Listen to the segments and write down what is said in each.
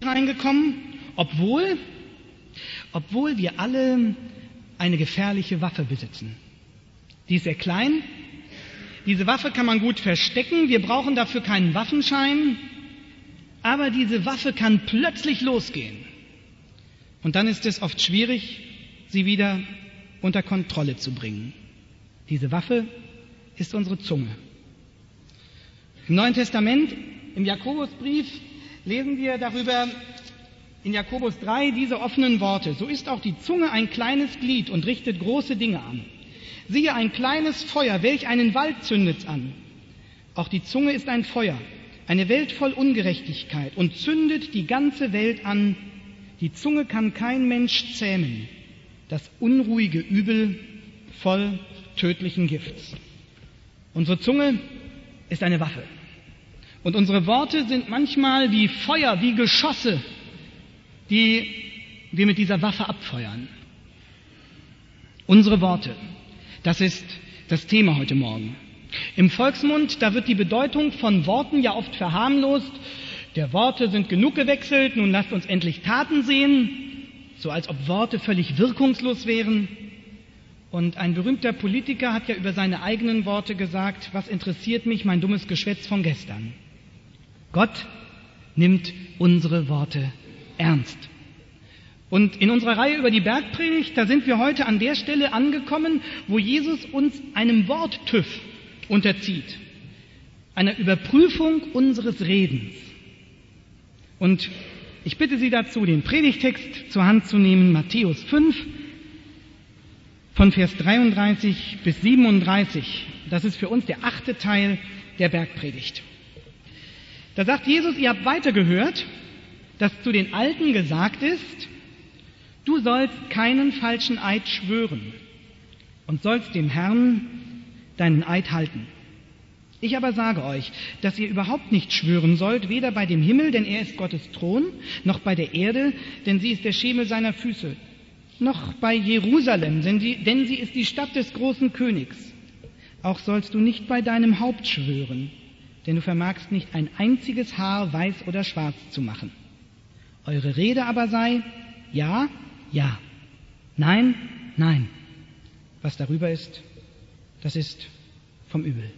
reingekommen, obwohl wir alle eine gefährliche Waffe besitzen. Die ist sehr klein. Diese Waffe kann man gut verstecken. Wir brauchen dafür keinen Waffenschein. Aber diese Waffe kann plötzlich losgehen. Und dann ist es oft schwierig, sie wieder unter Kontrolle zu bringen. Diese Waffe ist unsere Zunge. Im Neuen Testament, im Jakobusbrief, lesen wir darüber in Jakobus 3 diese offenen Worte. So ist auch die Zunge ein kleines Glied und richtet große Dinge an. Siehe, ein kleines Feuer, welch einen Wald zündet's an. Auch die Zunge ist ein Feuer, eine Welt voll Ungerechtigkeit und zündet die ganze Welt an. Die Zunge kann kein Mensch zähmen, das unruhige Übel voll tödlichen Gifts. Unsere Zunge ist eine Waffe. Und unsere Worte sind manchmal wie Feuer, wie Geschosse, die wir mit dieser Waffe abfeuern. Unsere Worte, das ist das Thema heute Morgen. Im Volksmund, da wird die Bedeutung von Worten ja oft verharmlost. Der Worte sind genug gewechselt, nun lasst uns endlich Taten sehen, so als ob Worte völlig wirkungslos wären. Und ein berühmter Politiker hat ja über seine eigenen Worte gesagt, was interessiert mich mein dummes Geschwätz von gestern? Gott nimmt unsere Worte ernst. Und in unserer Reihe über die Bergpredigt, da sind wir heute an der Stelle angekommen, wo Jesus uns einem Wort-TÜV unterzieht, einer Überprüfung unseres Redens. Und ich bitte Sie dazu, den Predigtext zur Hand zu nehmen, Matthäus 5, von Vers 33 bis 37. Das ist für uns der 8. Teil der Bergpredigt. Da sagt Jesus, ihr habt weiter gehört, dass zu den Alten gesagt ist, du sollst keinen falschen Eid schwören und sollst dem Herrn deinen Eid halten. Ich aber sage euch, dass ihr überhaupt nicht schwören sollt, weder bei dem Himmel, denn er ist Gottes Thron, noch bei der Erde, denn sie ist der Schemel seiner Füße, noch bei Jerusalem, denn sie ist die Stadt des großen Königs. Auch sollst du nicht bei deinem Haupt schwören, denn du vermagst nicht ein einziges Haar weiß oder schwarz zu machen. Eure Rede aber sei, ja, ja, nein, nein. Was darüber ist, das ist vom Übel.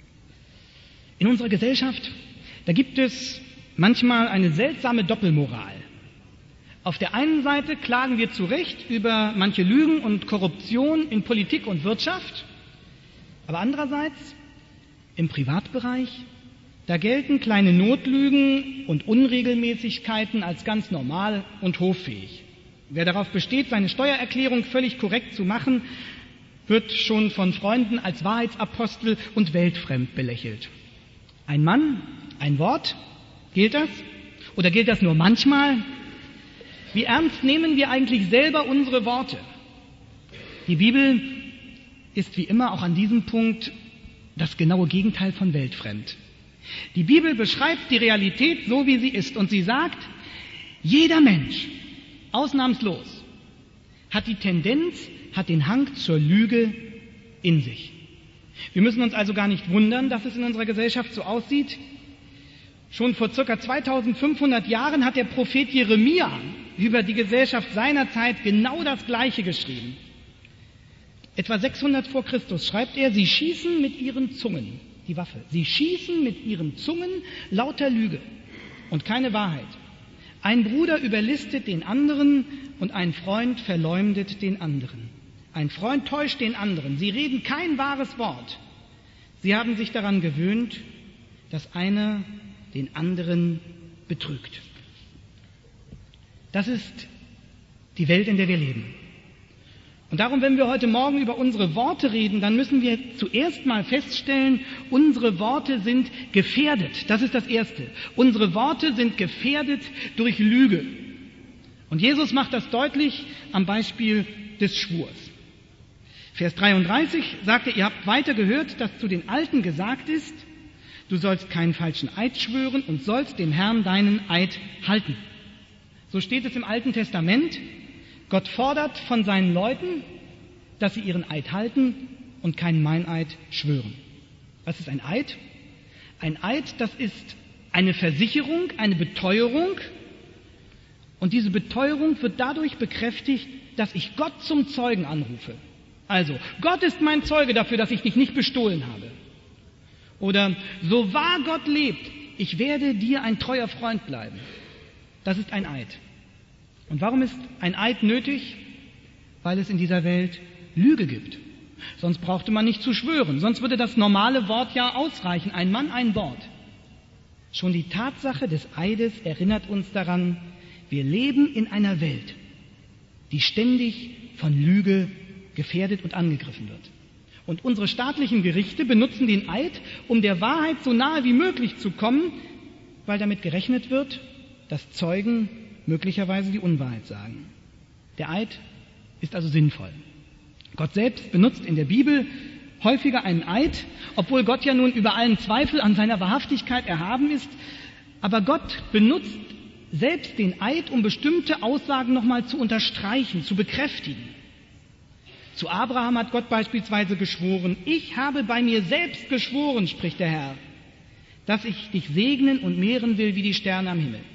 In unserer Gesellschaft, da gibt es manchmal eine seltsame Doppelmoral. Auf der einen Seite klagen wir zu Recht über manche Lügen und Korruption in Politik und Wirtschaft, aber andererseits im Privatbereich, da gelten kleine Notlügen und Unregelmäßigkeiten als ganz normal und hoffähig. Wer darauf besteht, seine Steuererklärung völlig korrekt zu machen, wird schon von Freunden als Wahrheitsapostel und weltfremd belächelt. Ein Mann, ein Wort, gilt das? Oder gilt das nur manchmal? Wie ernst nehmen wir eigentlich selber unsere Worte? Die Bibel ist wie immer auch an diesem Punkt das genaue Gegenteil von weltfremd. Die Bibel beschreibt die Realität so, wie sie ist. Und sie sagt, jeder Mensch, ausnahmslos, hat die Tendenz, hat den Hang zur Lüge in sich. Wir müssen uns also gar nicht wundern, dass es in unserer Gesellschaft so aussieht. Schon vor ca. 2500 Jahren hat der Prophet Jeremia über die Gesellschaft seiner Zeit genau das Gleiche geschrieben. Etwa 600 vor Christus schreibt er, sie schießen mit ihren Zungen, die Waffe, sie schießen mit ihren Zungen lauter Lüge und keine Wahrheit. Ein Bruder überlistet den anderen und ein Freund verleumdet den anderen. Ein Freund täuscht den anderen. Sie reden kein wahres Wort. Sie haben sich daran gewöhnt, dass einer den anderen betrügt. Das ist die Welt, in der wir leben. Und darum, wenn wir heute Morgen über unsere Worte reden, dann müssen wir zuerst mal feststellen, unsere Worte sind gefährdet. Das ist das Erste. Unsere Worte sind gefährdet durch Lüge. Und Jesus macht das deutlich am Beispiel des Schwurs. Vers 33 sagt er, ihr habt weiter gehört, dass zu den Alten gesagt ist, du sollst keinen falschen Eid schwören und sollst dem Herrn deinen Eid halten. So steht es im Alten Testament. Gott fordert von seinen Leuten, dass sie ihren Eid halten und keinen Meineid schwören. Was ist ein Eid? Ein Eid, das ist eine Versicherung, eine Beteuerung, Und diese Beteuerung wird dadurch bekräftigt, dass ich Gott zum Zeugen anrufe. Also, Gott ist mein Zeuge dafür, dass ich dich nicht bestohlen habe. Oder, so wahr Gott lebt, ich werde dir ein treuer Freund bleiben. Das ist ein Eid. Und warum ist ein Eid nötig? Weil es in dieser Welt Lüge gibt. Sonst brauchte man nicht zu schwören. Sonst würde das normale Wort ja ausreichen. Ein Mann, ein Wort. Schon die Tatsache des Eides erinnert uns daran, wir leben in einer Welt, die ständig von Lüge gefährdet und angegriffen wird. Und unsere staatlichen Gerichte benutzen den Eid, um der Wahrheit so nahe wie möglich zu kommen, weil damit gerechnet wird, dass Zeugen möglicherweise die Unwahrheit sagen. Der Eid ist also sinnvoll. Gott selbst benutzt in der Bibel häufiger einen Eid, obwohl Gott ja nun über allen Zweifel an seiner Wahrhaftigkeit erhaben ist. Aber Gott benutzt selbst den Eid, um bestimmte Aussagen nochmal zu unterstreichen, zu bekräftigen. Zu Abraham hat Gott beispielsweise geschworen, ich habe bei mir selbst geschworen, spricht der Herr, dass ich dich segnen und mehren will wie die Sterne am Himmel.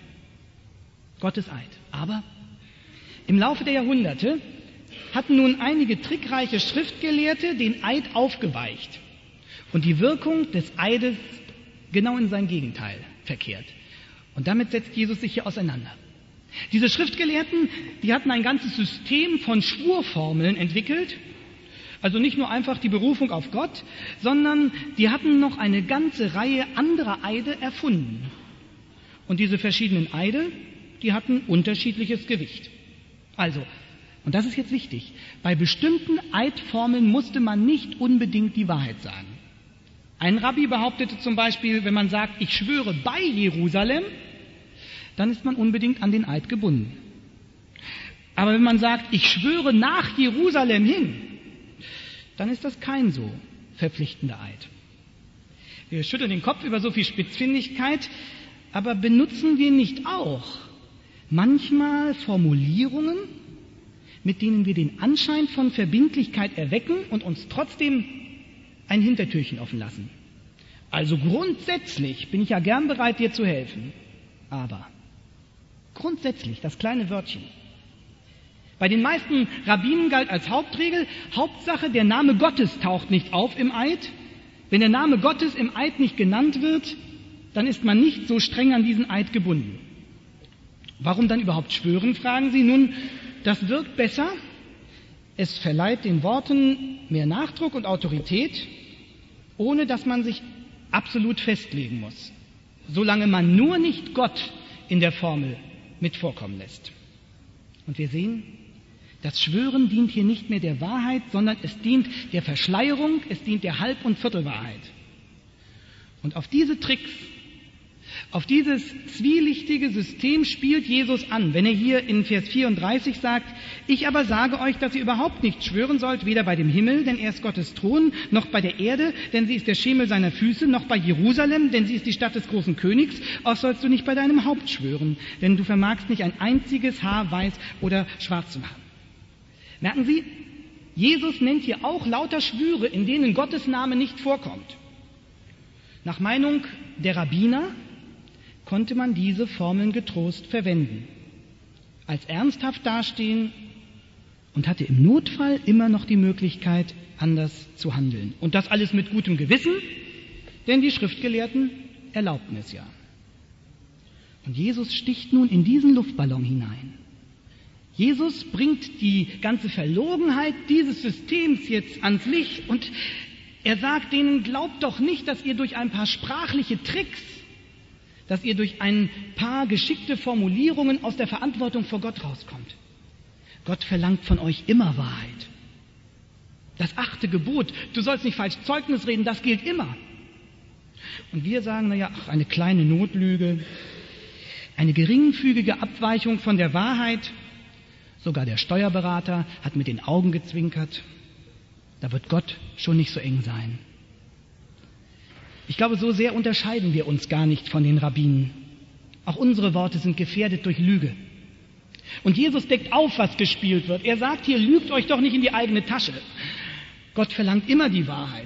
Gottes Eid. Aber im Laufe der Jahrhunderte hatten nun einige trickreiche Schriftgelehrte den Eid aufgeweicht und die Wirkung des Eides genau in sein Gegenteil verkehrt. Und damit setzt Jesus sich hier auseinander. Diese Schriftgelehrten, die hatten ein ganzes System von Schwurformeln entwickelt, also nicht nur einfach die Berufung auf Gott, sondern die hatten noch eine ganze Reihe anderer Eide erfunden. Und diese verschiedenen Eide, die hatten unterschiedliches Gewicht. Also, und das ist jetzt wichtig, bei bestimmten Eidformeln musste man nicht unbedingt die Wahrheit sagen. Ein Rabbi behauptete zum Beispiel, wenn man sagt, ich schwöre bei Jerusalem, dann ist man unbedingt an den Eid gebunden. Aber wenn man sagt, ich schwöre nach Jerusalem hin, dann ist das kein so verpflichtender Eid. Wir schütteln den Kopf über so viel Spitzfindigkeit, aber benutzen wir nicht auch manchmal Formulierungen, mit denen wir den Anschein von Verbindlichkeit erwecken und uns trotzdem ein Hintertürchen offen lassen? Also grundsätzlich bin ich ja gern bereit, dir zu helfen. Aber grundsätzlich, das kleine Wörtchen. Bei den meisten Rabbinen galt als Hauptregel, Hauptsache der Name Gottes taucht nicht auf im Eid. Wenn der Name Gottes im Eid nicht genannt wird, dann ist man nicht so streng an diesen Eid gebunden. Warum dann überhaupt schwören, fragen Sie? Nun, das wirkt besser. Es verleiht den Worten mehr Nachdruck und Autorität, ohne dass man sich absolut festlegen muss, solange man nur nicht Gott in der Formel mit vorkommen lässt. Und wir sehen, das Schwören dient hier nicht mehr der Wahrheit, sondern es dient der Verschleierung, es dient der Halb- und Viertelwahrheit. Und auf diese Tricks, auf dieses zwielichtige System spielt Jesus an, wenn er hier in Vers 34 sagt, ich aber sage euch, dass ihr überhaupt nicht schwören sollt, weder bei dem Himmel, denn er ist Gottes Thron, noch bei der Erde, denn sie ist der Schemel seiner Füße, noch bei Jerusalem, denn sie ist die Stadt des großen Königs, auch sollst du nicht bei deinem Haupt schwören, denn du vermagst nicht ein einziges Haar weiß oder schwarz zu machen. Merken Sie, Jesus nennt hier auch lauter Schwüre, in denen Gottes Name nicht vorkommt. Nach Meinung der Rabbiner konnte man diese Formeln getrost verwenden, als ernsthaft dastehen und hatte im Notfall immer noch die Möglichkeit, anders zu handeln. Und das alles mit gutem Gewissen, denn die Schriftgelehrten erlaubten es ja. Und Jesus sticht nun in diesen Luftballon hinein. Jesus bringt die ganze Verlogenheit dieses Systems jetzt ans Licht und er sagt denen, glaubt doch nicht, dass ihr durch ein paar sprachliche Tricks, dass ihr durch ein paar geschickte Formulierungen aus der Verantwortung vor Gott rauskommt. Gott verlangt von euch immer Wahrheit. Das 8. Gebot, du sollst nicht falsch Zeugnis reden, das gilt immer. Und wir sagen, eine kleine Notlüge, eine geringfügige Abweichung von der Wahrheit, sogar der Steuerberater hat mit den Augen gezwinkert, da wird Gott schon nicht so eng sein. Ich glaube, so sehr unterscheiden wir uns gar nicht von den Rabbinen. Auch unsere Worte sind gefährdet durch Lüge. Und Jesus deckt auf, was gespielt wird. Er sagt hier, lügt euch doch nicht in die eigene Tasche. Gott verlangt immer die Wahrheit.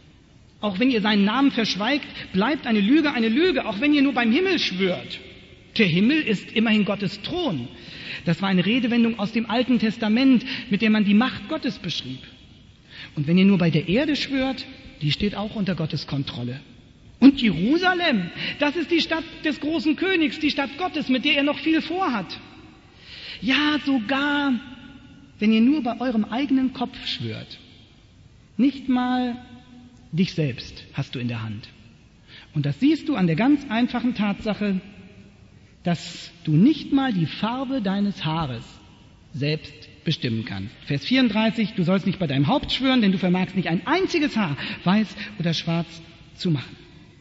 Auch wenn ihr seinen Namen verschweigt, bleibt eine Lüge, auch wenn ihr nur beim Himmel schwört. Der Himmel ist immerhin Gottes Thron. Das war eine Redewendung aus dem Alten Testament, mit der man die Macht Gottes beschrieb. Und wenn ihr nur bei der Erde schwört, die steht auch unter Gottes Kontrolle. Und Jerusalem, das ist die Stadt des großen Königs, die Stadt Gottes, mit der er noch viel vorhat. Ja, sogar, wenn ihr nur bei eurem eigenen Kopf schwört. Nicht mal dich selbst hast du in der Hand. Und das siehst du an der ganz einfachen Tatsache, dass du nicht mal die Farbe deines Haares selbst bestimmen kannst. Vers 34, du sollst nicht bei deinem Haupt schwören, denn du vermagst nicht ein einziges Haar weiß oder schwarz zu machen.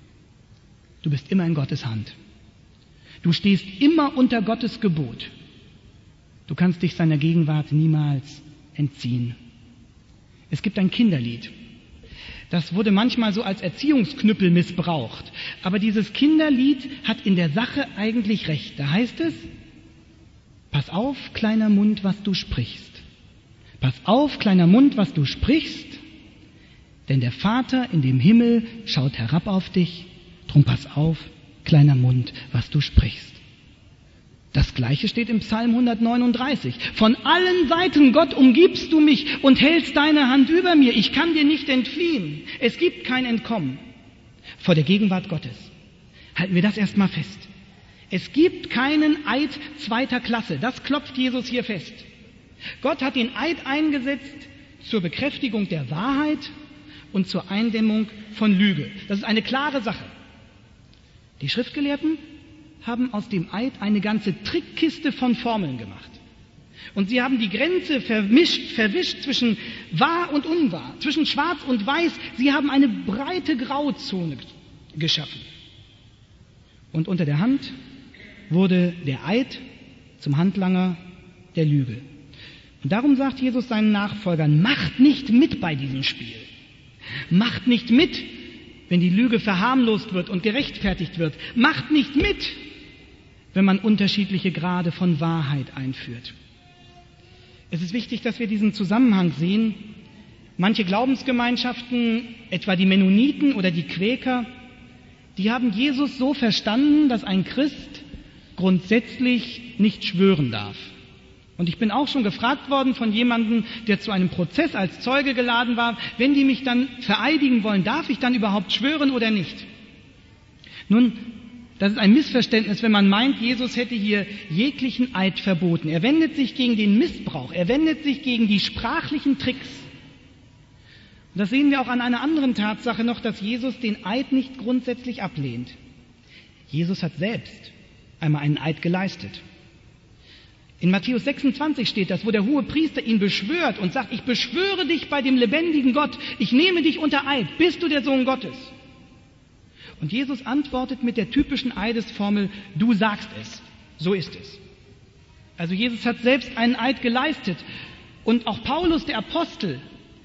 Du bist immer in Gottes Hand. Du stehst immer unter Gottes Gebot. Du kannst dich seiner Gegenwart niemals entziehen. Es gibt ein Kinderlied. Das wurde manchmal so als Erziehungsknüppel missbraucht. Aber dieses Kinderlied hat in der Sache eigentlich recht. Da heißt es, pass auf, kleiner Mund, was du sprichst. Pass auf, kleiner Mund, was du sprichst. Denn der Vater in dem Himmel schaut herab auf dich. Drum pass auf, kleiner Mund, was du sprichst. Das Gleiche steht im Psalm 139. Von allen Seiten, Gott, umgibst du mich und hältst deine Hand über mir. Ich kann dir nicht entfliehen. Es gibt kein Entkommen vor der Gegenwart Gottes. Halten wir das erstmal fest. Es gibt keinen Eid zweiter Klasse. Das klopft Jesus hier fest. Gott hat den Eid eingesetzt zur Bekräftigung der Wahrheit und zur Eindämmung von Lüge. Das ist eine klare Sache. Die Schriftgelehrten haben aus dem Eid eine ganze Trickkiste von Formeln gemacht. Und sie haben die Grenze verwischt zwischen wahr und unwahr, zwischen schwarz und weiß. Sie haben eine breite Grauzone geschaffen. Und unter der Hand wurde der Eid zum Handlanger der Lüge. Und darum sagt Jesus seinen Nachfolgern, macht nicht mit bei diesem Spiel. Macht nicht mit, wenn die Lüge verharmlost wird und gerechtfertigt wird. Macht nicht mit, wenn man unterschiedliche Grade von Wahrheit einführt. Es ist wichtig, dass wir diesen Zusammenhang sehen. Manche Glaubensgemeinschaften, etwa die Mennoniten oder die Quäker, die haben Jesus so verstanden, dass ein Christ grundsätzlich nicht schwören darf. Und ich bin auch schon gefragt worden von jemandem, der zu einem Prozess als Zeuge geladen war, wenn die mich dann vereidigen wollen, darf ich dann überhaupt schwören oder nicht? Nun, das ist ein Missverständnis, wenn man meint, Jesus hätte hier jeglichen Eid verboten. Er wendet sich gegen den Missbrauch, er wendet sich gegen die sprachlichen Tricks. Und das sehen wir auch an einer anderen Tatsache noch, dass Jesus den Eid nicht grundsätzlich ablehnt. Jesus hat selbst einmal einen Eid geleistet. In Matthäus 26 steht das, wo der Hohepriester ihn beschwört und sagt, ich beschwöre dich bei dem lebendigen Gott, ich nehme dich unter Eid, bist du der Sohn Gottes? Und Jesus antwortet mit der typischen Eidesformel, du sagst es, so ist es. Also Jesus hat selbst einen Eid geleistet und auch Paulus, der Apostel,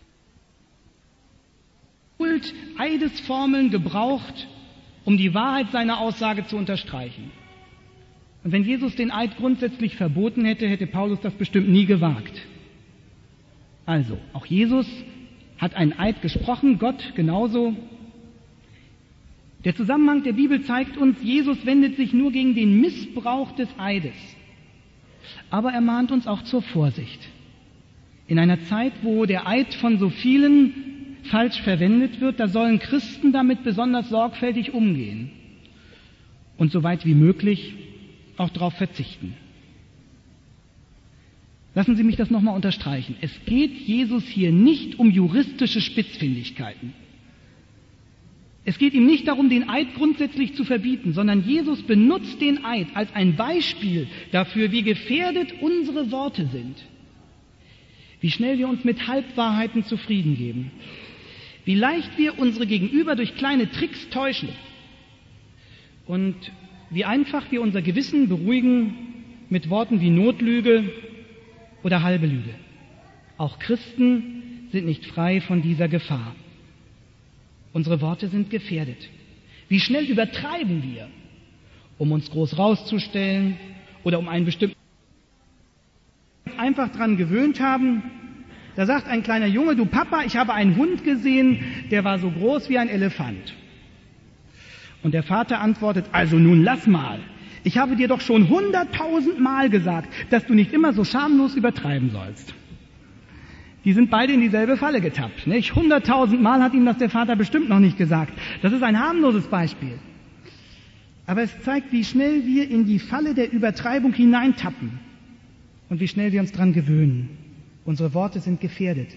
hat Eidesformeln gebraucht, um die Wahrheit seiner Aussage zu unterstreichen. Und wenn Jesus den Eid grundsätzlich verboten hätte, hätte Paulus das bestimmt nie gewagt. Also, auch Jesus hat einen Eid gesprochen, Gott genauso. Der Zusammenhang der Bibel zeigt uns, Jesus wendet sich nur gegen den Missbrauch des Eides. Aber er mahnt uns auch zur Vorsicht. In einer Zeit, wo der Eid von so vielen falsch verwendet wird, da sollen Christen damit besonders sorgfältig umgehen. Und so weit wie möglich auch darauf verzichten. Lassen Sie mich das nochmal unterstreichen. Es geht Jesus hier nicht um juristische Spitzfindigkeiten. Es geht ihm nicht darum, den Eid grundsätzlich zu verbieten, sondern Jesus benutzt den Eid als ein Beispiel dafür, wie gefährdet unsere Worte sind. Wie schnell wir uns mit Halbwahrheiten zufrieden geben. Wie leicht wir unsere Gegenüber durch kleine Tricks täuschen. Und wie einfach wir unser Gewissen beruhigen mit Worten wie Notlüge oder halbe Lüge. Auch Christen sind nicht frei von dieser Gefahr. Unsere Worte sind gefährdet. Wie schnell übertreiben wir, um uns groß rauszustellen oder um einen bestimmten einfach dran gewöhnt haben. Da sagt ein kleiner Junge, du Papa, ich habe einen Hund gesehen, der war so groß wie ein Elefant. Und der Vater antwortet, also nun lass mal, ich habe dir doch schon 100.000 Mal gesagt, dass du nicht immer so schamlos übertreiben sollst. Die sind beide in dieselbe Falle getappt. Nicht? 100.000 Mal hat ihm das der Vater bestimmt noch nicht gesagt. Das ist ein harmloses Beispiel. Aber es zeigt, wie schnell wir in die Falle der Übertreibung hineintappen und wie schnell wir uns dran gewöhnen. Unsere Worte sind gefährdet.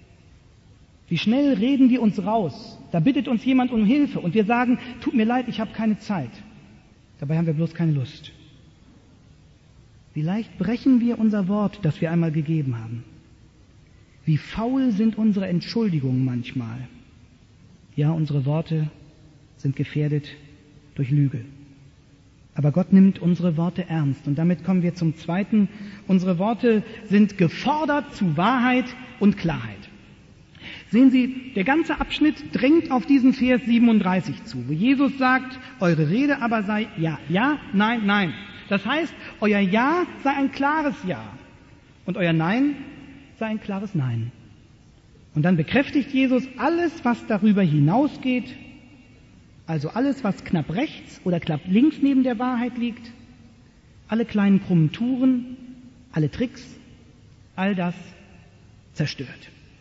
Wie schnell reden wir uns raus. Da bittet uns jemand um Hilfe und wir sagen, tut mir leid, ich habe keine Zeit. Dabei haben wir bloß keine Lust. Wie leicht brechen wir unser Wort, das wir einmal gegeben haben. Wie faul sind unsere Entschuldigungen manchmal. Ja, unsere Worte sind gefährdet durch Lüge. Aber Gott nimmt unsere Worte ernst. Und damit kommen wir zum Zweiten. Unsere Worte sind gefordert zu Wahrheit und Klarheit. Sehen Sie, der ganze Abschnitt drängt auf diesen Vers 37 zu, wo Jesus sagt, eure Rede aber sei ja, ja, nein, nein. Das heißt, euer Ja sei ein klares Ja und euer Nein sei ein klares Nein. Und dann bekräftigt Jesus alles, was darüber hinausgeht, also alles, was knapp rechts oder knapp links neben der Wahrheit liegt, alle kleinen krummen Touren, alle Tricks, all das zerstört.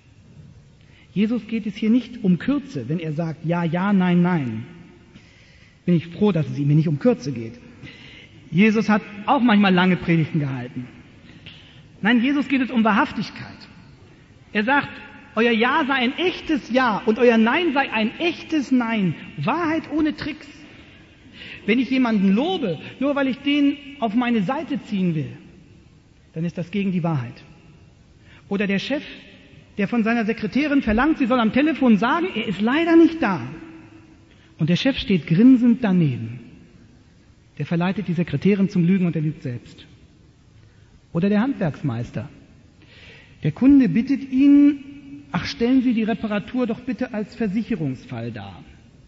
Jesus geht es hier nicht um Kürze, wenn er sagt ja, ja, nein, nein. Bin ich froh, dass es ihm hier nicht um Kürze geht. Jesus hat auch manchmal lange Predigten gehalten. Nein, Jesus geht es um Wahrhaftigkeit. Er sagt, euer Ja sei ein echtes Ja und euer Nein sei ein echtes Nein. Wahrheit ohne Tricks. Wenn ich jemanden lobe, nur weil ich den auf meine Seite ziehen will, dann ist das gegen die Wahrheit. Oder der Chef, der von seiner Sekretärin verlangt, sie soll am Telefon sagen, er ist leider nicht da. Und der Chef steht grinsend daneben. Der verleitet die Sekretärin zum Lügen und er lügt selbst. Oder der Handwerksmeister. Der Kunde bittet ihn, ach, stellen Sie die Reparatur doch bitte als Versicherungsfall dar.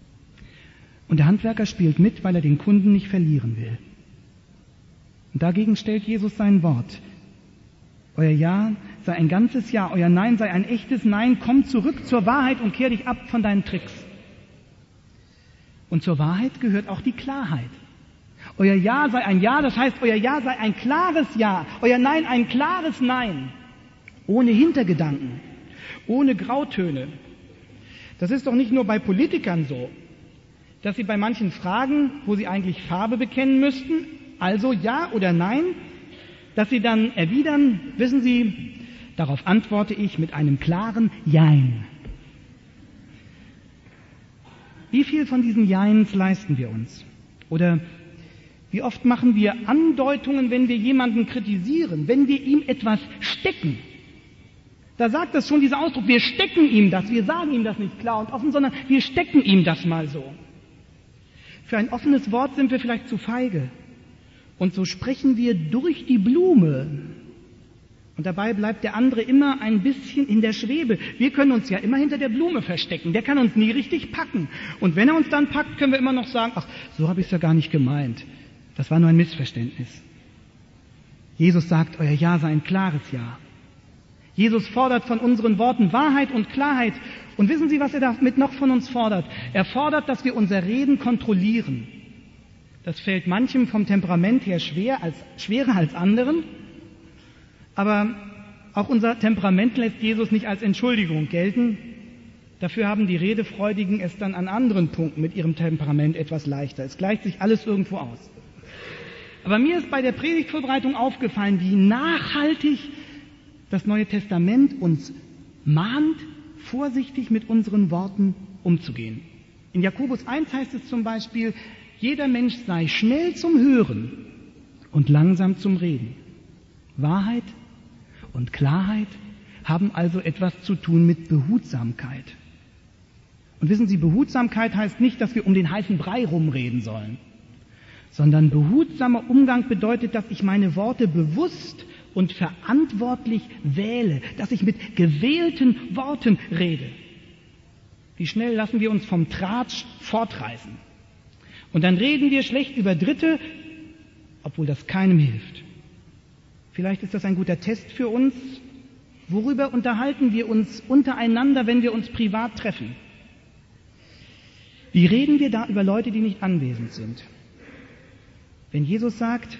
Und der Handwerker spielt mit, weil er den Kunden nicht verlieren will. Und dagegen stellt Jesus sein Wort. Euer Ja sei ein ganzes Ja, euer Nein sei ein echtes Nein. Komm zurück zur Wahrheit und kehr dich ab von deinen Tricks. Und zur Wahrheit gehört auch die Klarheit. Euer Ja sei ein Ja, das heißt, euer Ja sei ein klares Ja, euer Nein ein klares Nein. Ohne Hintergedanken, ohne Grautöne. Das ist doch nicht nur bei Politikern so, dass sie bei manchen Fragen, wo sie eigentlich Farbe bekennen müssten, also Ja oder Nein, dass sie dann erwidern, wissen Sie, darauf antworte ich mit einem klaren Jein. Wie viel von diesen Jeins leisten wir uns? Oder wie oft machen wir Andeutungen, wenn wir jemanden kritisieren, wenn wir ihm etwas stecken? Da sagt das schon dieser Ausdruck, wir stecken ihm das, wir sagen ihm das nicht klar und offen, sondern wir stecken ihm das mal so. Für ein offenes Wort sind wir vielleicht zu feige. Und so sprechen wir durch die Blume. Und dabei bleibt der andere immer ein bisschen in der Schwebe. Wir können uns ja immer hinter der Blume verstecken. Der kann uns nie richtig packen. Und wenn er uns dann packt, können wir immer noch sagen, ach, so habe ich es ja gar nicht gemeint. Das war nur ein Missverständnis. Jesus sagt, euer Ja sei ein klares Ja. Jesus fordert von unseren Worten Wahrheit und Klarheit. Und wissen Sie, was er damit noch von uns fordert? Er fordert, dass wir unser Reden kontrollieren. Das fällt manchem vom Temperament her schwerer als anderen. Aber auch unser Temperament lässt Jesus nicht als Entschuldigung gelten. Dafür haben die Redefreudigen es dann an anderen Punkten mit ihrem Temperament etwas leichter. Es gleicht sich alles irgendwo aus. Aber mir ist bei der Predigtvorbereitung aufgefallen, wie nachhaltig das Neue Testament uns mahnt, vorsichtig mit unseren Worten umzugehen. In Jakobus 1 heißt es zum Beispiel, jeder Mensch sei schnell zum Hören und langsam zum Reden. Wahrheit und Klarheit haben also etwas zu tun mit Behutsamkeit. Und wissen Sie, Behutsamkeit heißt nicht, dass wir um den heißen Brei rumreden sollen, sondern behutsamer Umgang bedeutet, dass ich meine Worte bewusst und verantwortlich wähle, dass ich mit gewählten Worten rede. Wie schnell lassen wir uns vom Tratsch fortreißen. Und dann reden wir schlecht über Dritte, obwohl das keinem hilft. Vielleicht ist das ein guter Test für uns. Worüber unterhalten wir uns untereinander, wenn wir uns privat treffen? Wie reden wir da über Leute, die nicht anwesend sind? Wenn Jesus sagt,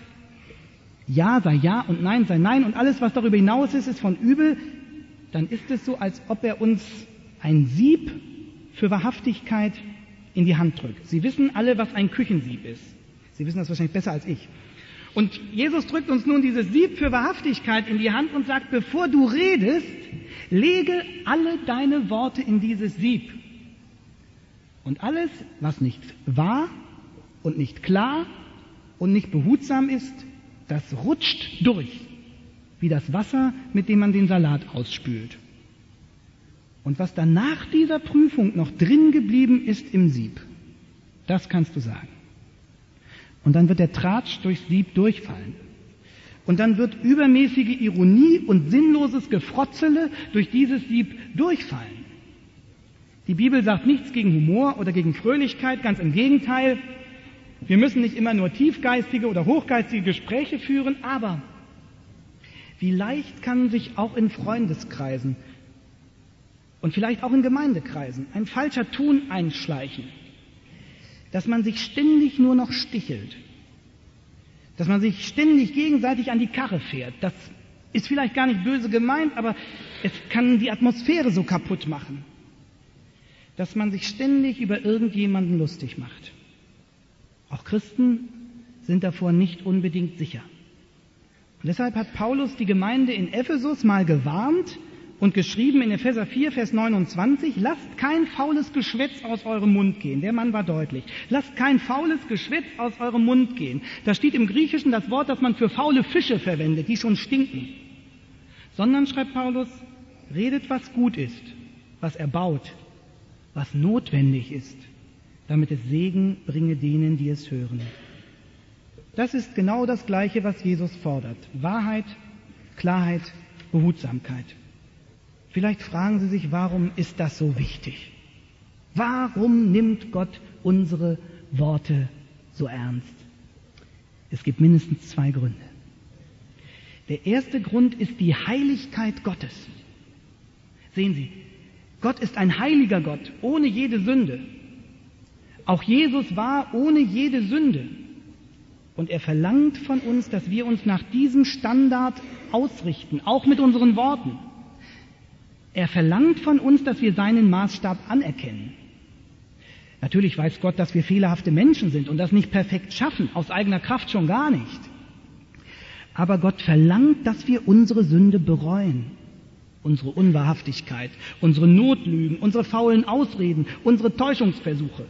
Ja sei Ja und Nein sei Nein und alles, was darüber hinaus ist, ist von übel, dann ist es so, als ob er uns ein Sieb für Wahrhaftigkeit in die Hand drückt. Sie wissen alle, was ein Küchensieb ist. Sie wissen das wahrscheinlich besser als ich. Und Jesus drückt uns nun dieses Sieb für Wahrhaftigkeit in die Hand und sagt, bevor du redest, lege alle deine Worte in dieses Sieb. Und alles, was nicht wahr und nicht klar und nicht behutsam ist, das rutscht durch, wie das Wasser, mit dem man den Salat ausspült. Und was dann nach dieser Prüfung noch drin geblieben ist im Sieb, das kannst du sagen. Und dann wird der Tratsch durchs Sieb durchfallen. Und dann wird übermäßige Ironie und sinnloses Gefrotzele durch dieses Sieb durchfallen. Die Bibel sagt nichts gegen Humor oder gegen Fröhlichkeit, ganz im Gegenteil. Wir müssen nicht immer nur tiefgeistige oder hochgeistige Gespräche führen, aber wie leicht kann sich auch in Freundeskreisen und vielleicht auch in Gemeindekreisen ein falscher Ton einschleichen, dass man sich ständig nur noch stichelt, dass man sich ständig gegenseitig an die Karre fährt. Das ist vielleicht gar nicht böse gemeint, aber es kann die Atmosphäre so kaputt machen, dass man sich ständig über irgendjemanden lustig macht. Auch Christen sind davor nicht unbedingt sicher. Und deshalb hat Paulus die Gemeinde in Ephesus mal gewarnt und geschrieben in Epheser 4, Vers 29, lasst kein faules Geschwätz aus eurem Mund gehen. Der Mann war deutlich. Lasst kein faules Geschwätz aus eurem Mund gehen. Da steht im Griechischen das Wort, das man für faule Fische verwendet, die schon stinken. Sondern, schreibt Paulus, redet, was gut ist, was erbaut, was notwendig ist, damit es Segen bringe denen, die es hören. Das ist genau das Gleiche, was Jesus fordert. Wahrheit, Klarheit, Behutsamkeit. Vielleicht fragen Sie sich, warum ist das so wichtig? Warum nimmt Gott unsere Worte so ernst? Es gibt mindestens 2 Gründe. Der erste Grund ist die Heiligkeit Gottes. Sehen Sie, Gott ist ein heiliger Gott, ohne jede Sünde. Auch Jesus war ohne jede Sünde. Und er verlangt von uns, dass wir uns nach diesem Standard ausrichten, auch mit unseren Worten. Er verlangt von uns, dass wir seinen Maßstab anerkennen. Natürlich weiß Gott, dass wir fehlerhafte Menschen sind und das nicht perfekt schaffen, aus eigener Kraft schon gar nicht. Aber Gott verlangt, dass wir unsere Sünde bereuen, unsere Unwahrhaftigkeit, unsere Notlügen, unsere faulen Ausreden, unsere Täuschungsversuche.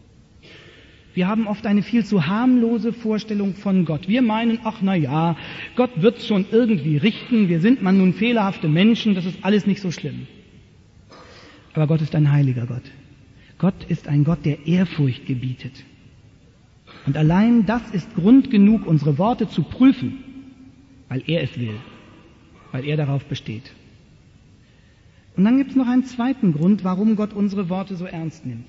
Wir haben oft eine viel zu harmlose Vorstellung von Gott. Wir meinen, ach na ja, Gott wird's schon irgendwie richten, wir sind nun fehlerhafte Menschen, das ist alles nicht so schlimm. Aber Gott ist ein heiliger Gott. Gott ist ein Gott, der Ehrfurcht gebietet. Und allein das ist Grund genug, unsere Worte zu prüfen, weil er es will, weil er darauf besteht. Und dann gibt es noch einen zweiten Grund, warum Gott unsere Worte so ernst nimmt.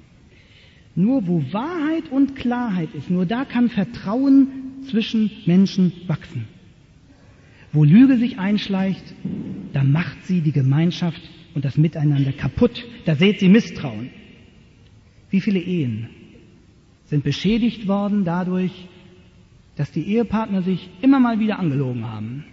Nur wo Wahrheit und Klarheit ist, nur da kann Vertrauen zwischen Menschen wachsen. Wo Lüge sich einschleicht, da macht sie die Gemeinschaft und das Miteinander kaputt. Da sät sie Misstrauen. Wie viele Ehen sind beschädigt worden dadurch, dass die Ehepartner sich immer mal wieder angelogen haben?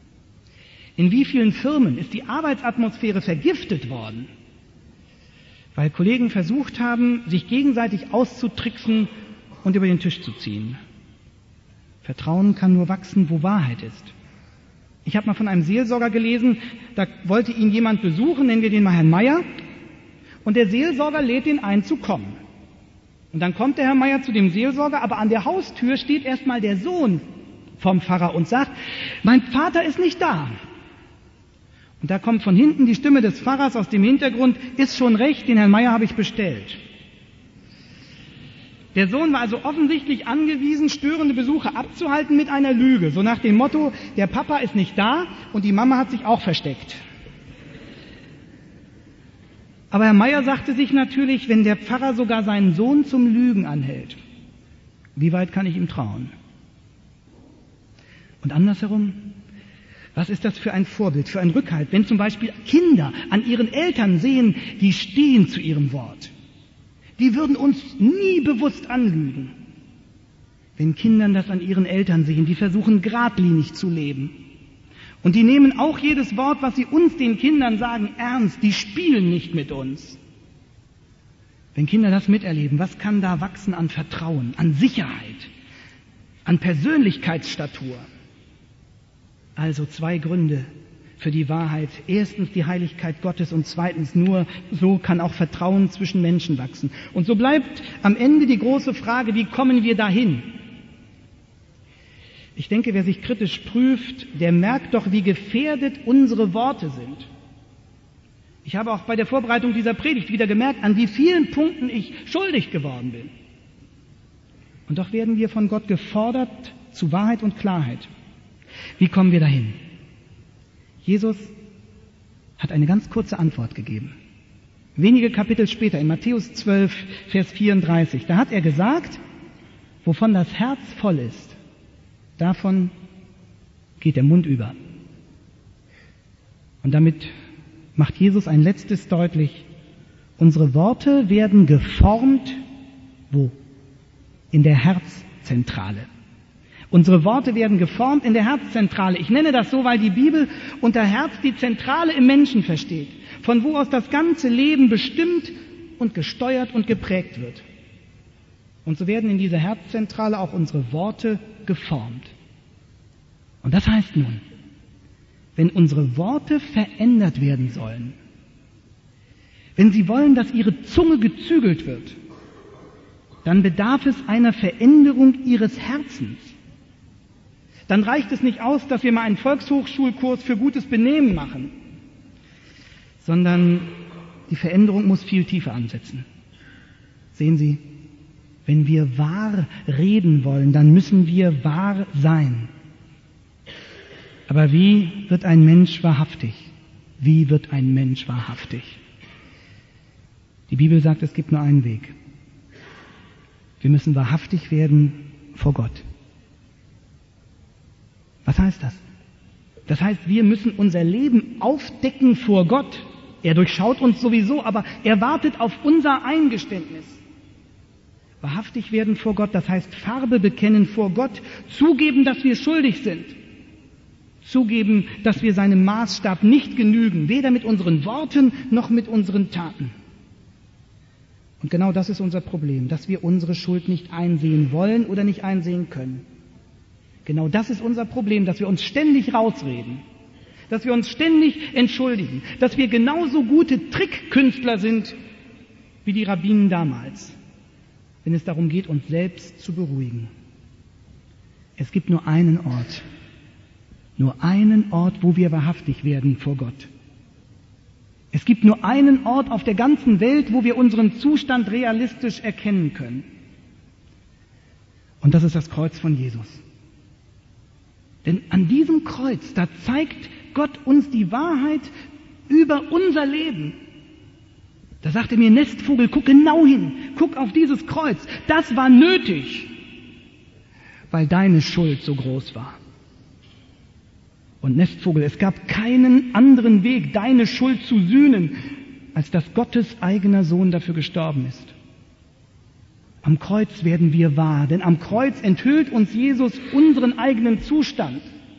In wie vielen Firmen ist die Arbeitsatmosphäre vergiftet worden, weil Kollegen versucht haben, sich gegenseitig auszutricksen und über den Tisch zu ziehen. Vertrauen kann nur wachsen, wo Wahrheit ist. Ich habe mal von einem Seelsorger gelesen, da wollte ihn jemand besuchen, nennen wir den mal Herrn Meier, und der Seelsorger lädt ihn ein zu kommen. Und dann kommt der Herr Meier zu dem Seelsorger, aber an der Haustür steht erstmal der Sohn vom Pfarrer und sagt, mein Vater ist nicht da. Und da kommt von hinten die Stimme des Pfarrers aus dem Hintergrund, ist schon recht, den Herrn Meier habe ich bestellt. Der Sohn war also offensichtlich angewiesen, störende Besuche abzuhalten mit einer Lüge, so nach dem Motto, der Papa ist nicht da und die Mama hat sich auch versteckt. Aber Herr Meier sagte sich natürlich, wenn der Pfarrer sogar seinen Sohn zum Lügen anhält, wie weit kann ich ihm trauen? Und andersherum, was ist das für ein Vorbild, für ein Rückhalt, wenn zum Beispiel Kinder an ihren Eltern sehen, die stehen zu ihrem Wort. Die würden uns nie bewusst anlügen. den Kindern das an ihren Eltern sehen, die versuchen geradlinig zu leben. Und die nehmen auch jedes Wort, was sie uns, den Kindern sagen, ernst. Die spielen nicht mit uns. Wenn Kinder das miterleben, was kann da wachsen an Vertrauen, an Sicherheit, an Persönlichkeitsstatur? Also 2 Gründe für die Wahrheit. Erstens die Heiligkeit Gottes und zweitens, nur so kann auch Vertrauen zwischen Menschen wachsen. Und so bleibt am Ende die große Frage, wie kommen wir dahin? Ich denke, wer sich kritisch prüft, der merkt doch, wie gefährdet unsere Worte sind. Ich habe auch bei der Vorbereitung dieser Predigt wieder gemerkt, an wie vielen Punkten ich schuldig geworden bin. Und doch werden wir von Gott gefordert zu Wahrheit und Klarheit. Wie kommen wir dahin? Jesus hat eine ganz kurze Antwort gegeben. Wenige Kapitel später, in Matthäus 12, Vers 34, da hat er gesagt, wovon das Herz voll ist, davon geht der Mund über. Und damit macht Jesus ein letztes deutlich. Unsere Worte werden geformt, wo? In der Herzzentrale. Unsere Worte werden geformt in der Herzzentrale. Ich nenne das so, weil die Bibel unter Herz die Zentrale im Menschen versteht, von wo aus das ganze Leben bestimmt und gesteuert und geprägt wird. Und so werden in dieser Herzzentrale auch unsere Worte geformt. Und das heißt nun, wenn unsere Worte verändert werden sollen, wenn Sie wollen, dass Ihre Zunge gezügelt wird, dann bedarf es einer Veränderung Ihres Herzens. Dann reicht es nicht aus, dass wir mal einen Volkshochschulkurs für gutes Benehmen machen, sondern die Veränderung muss viel tiefer ansetzen. Sehen Sie, wenn wir wahr reden wollen, dann müssen wir wahr sein. Aber wie wird ein Mensch wahrhaftig? Wie wird ein Mensch wahrhaftig? Die Bibel sagt, es gibt nur einen Weg. Wir müssen wahrhaftig werden vor Gott. Was heißt das? Das heißt, wir müssen unser Leben aufdecken vor Gott. Er durchschaut uns sowieso, aber er wartet auf unser Eingeständnis. Wahrhaftig werden vor Gott, das heißt Farbe bekennen vor Gott, zugeben, dass wir schuldig sind. Zugeben, dass wir seinem Maßstab nicht genügen, weder mit unseren Worten noch mit unseren Taten. Und genau das ist unser Problem, dass wir unsere Schuld nicht einsehen wollen oder nicht einsehen können. Genau das ist unser Problem, dass wir uns ständig rausreden, dass wir uns ständig entschuldigen, dass wir genauso gute Trickkünstler sind wie die Rabbinen damals, wenn es darum geht, uns selbst zu beruhigen. Es gibt nur einen Ort, wo wir wahrhaftig werden vor Gott. Es gibt nur einen Ort auf der ganzen Welt, wo wir unseren Zustand realistisch erkennen können. Und das ist das Kreuz von Jesus. Denn an diesem Kreuz, da zeigt Gott uns die Wahrheit über unser Leben. Da sagt er mir, Nestvogel, guck genau hin, guck auf dieses Kreuz. Das war nötig, weil deine Schuld so groß war. Und Nestvogel, es gab keinen anderen Weg, deine Schuld zu sühnen, als dass Gottes eigener Sohn dafür gestorben ist. Am Kreuz werden wir wahr, denn am Kreuz enthüllt uns Jesus unseren eigenen Zustand.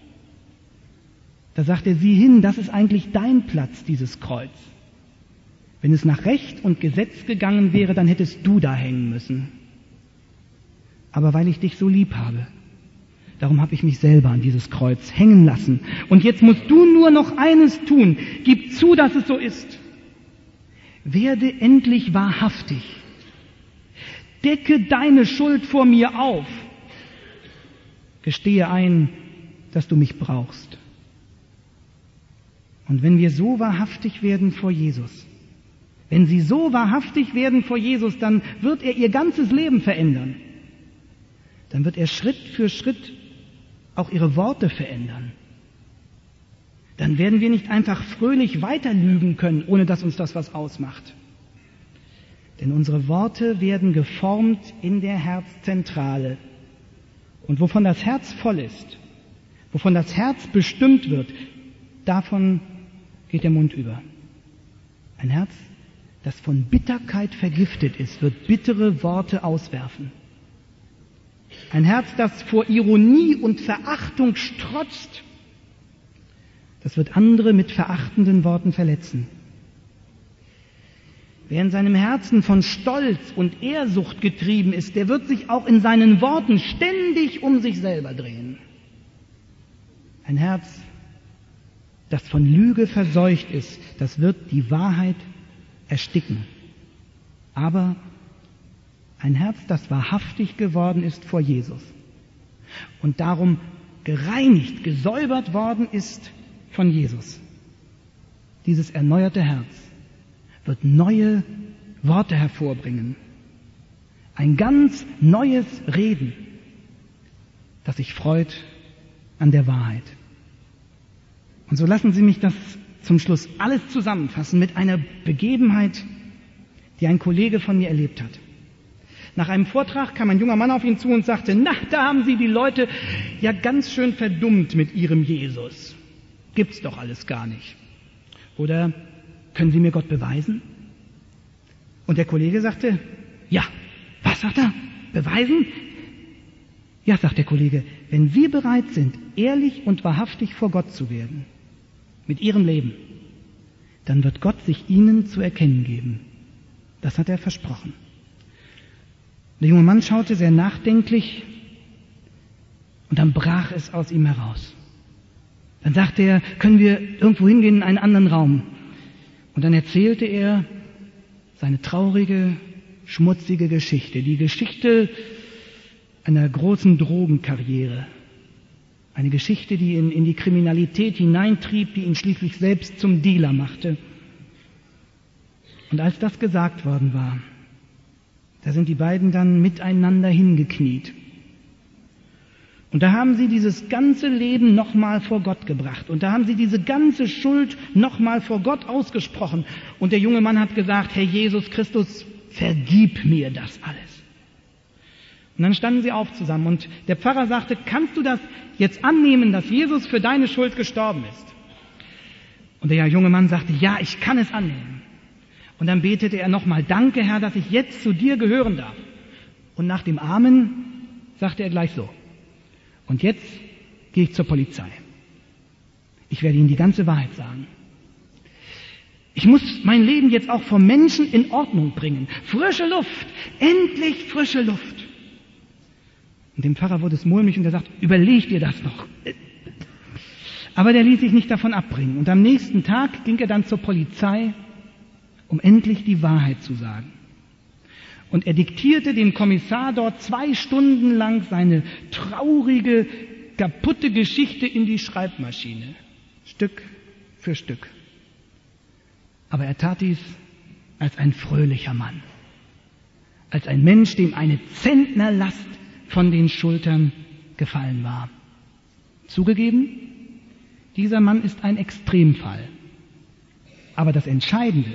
Da sagt er, sieh hin, das ist eigentlich dein Platz, dieses Kreuz. Wenn es nach Recht und Gesetz gegangen wäre, dann hättest du da hängen müssen. Aber weil ich dich so lieb habe, darum habe ich mich selber an dieses Kreuz hängen lassen. Und jetzt musst du nur noch eines tun. Gib zu, dass es so ist. Werde endlich wahrhaftig. Decke deine Schuld vor mir auf. Gestehe ein, dass du mich brauchst. Und wenn wir so wahrhaftig werden vor Jesus, wenn sie so wahrhaftig werden vor Jesus, dann wird er ihr ganzes Leben verändern. Dann wird er Schritt für Schritt auch ihre Worte verändern. Dann werden wir nicht einfach fröhlich weiterlügen können, ohne dass uns das was ausmacht. Denn unsere Worte werden geformt in der Herzzentrale. Und wovon das Herz voll ist, wovon das Herz bestimmt wird, davon geht der Mund über. Ein Herz, das von Bitterkeit vergiftet ist, wird bittere Worte auswerfen. Ein Herz, das vor Ironie und Verachtung strotzt, das wird andere mit verachtenden Worten verletzen. Wer in seinem Herzen von Stolz und Ehrsucht getrieben ist, der wird sich auch in seinen Worten ständig um sich selber drehen. Ein Herz, das von Lüge verseucht ist, das wird die Wahrheit ersticken. Aber ein Herz, das wahrhaftig geworden ist vor Jesus und darum gereinigt, gesäubert worden ist von Jesus. Dieses erneuerte Herz wird neue Worte hervorbringen. Ein ganz neues Reden, das sich freut an der Wahrheit. Und so lassen Sie mich das zum Schluss alles zusammenfassen mit einer Begebenheit, die ein Kollege von mir erlebt hat. Nach einem Vortrag kam ein junger Mann auf ihn zu und sagte, na, da haben Sie die Leute ja ganz schön verdummt mit Ihrem Jesus. Gibt's doch alles gar nicht. Oder können Sie mir Gott beweisen? Und der Kollege sagte, ja. Was sagt er? Beweisen? Ja, sagt der Kollege, wenn Sie bereit sind, ehrlich und wahrhaftig vor Gott zu werden, mit Ihrem Leben, dann wird Gott sich Ihnen zu erkennen geben. Das hat er versprochen. Der junge Mann schaute sehr nachdenklich und dann brach es aus ihm heraus. Dann sagte er, können wir irgendwo hingehen in einen anderen Raum? Und dann erzählte er seine traurige, schmutzige Geschichte, die Geschichte einer großen Drogenkarriere. Eine Geschichte, die ihn in die Kriminalität hineintrieb, die ihn schließlich selbst zum Dealer machte. Und als das gesagt worden war, da sind die beiden dann miteinander hingekniet. Und da haben sie dieses ganze Leben nochmal vor Gott gebracht. Und da haben sie diese ganze Schuld nochmal vor Gott ausgesprochen. Und der junge Mann hat gesagt, Herr Jesus Christus, vergib mir das alles. Und dann standen sie auf zusammen. Und der Pfarrer sagte, kannst du das jetzt annehmen, dass Jesus für deine Schuld gestorben ist? Und der junge Mann sagte, ja, ich kann es annehmen. Und dann betete er nochmal, danke Herr, dass ich jetzt zu dir gehören darf. Und nach dem Amen sagte er gleich so, und jetzt gehe ich zur Polizei. Ich werde Ihnen die ganze Wahrheit sagen. Ich muss mein Leben jetzt auch vor Menschen in Ordnung bringen. Frische Luft, endlich frische Luft. Und dem Pfarrer wurde es mulmig und er sagt, überleg dir das noch. Aber der ließ sich nicht davon abbringen. Und am nächsten Tag ging er dann zur Polizei, um endlich die Wahrheit zu sagen. Und er diktierte dem Kommissar dort 2 Stunden lang seine traurige, kaputte Geschichte in die Schreibmaschine. Stück für Stück. Aber er tat dies als ein fröhlicher Mann. Als ein Mensch, dem eine Zentnerlast von den Schultern gefallen war. Zugegeben, dieser Mann ist ein Extremfall. Aber das Entscheidende,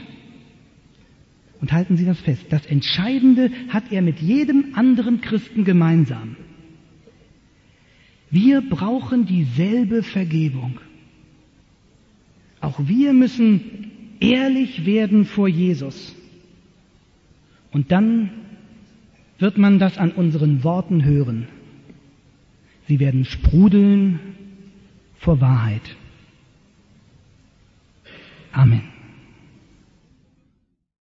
und halten Sie das fest, das Entscheidende hat er mit jedem anderen Christen gemeinsam. Wir brauchen dieselbe Vergebung. Auch wir müssen ehrlich werden vor Jesus. Und dann wird man das an unseren Worten hören. Sie werden sprudeln vor Wahrheit. Amen.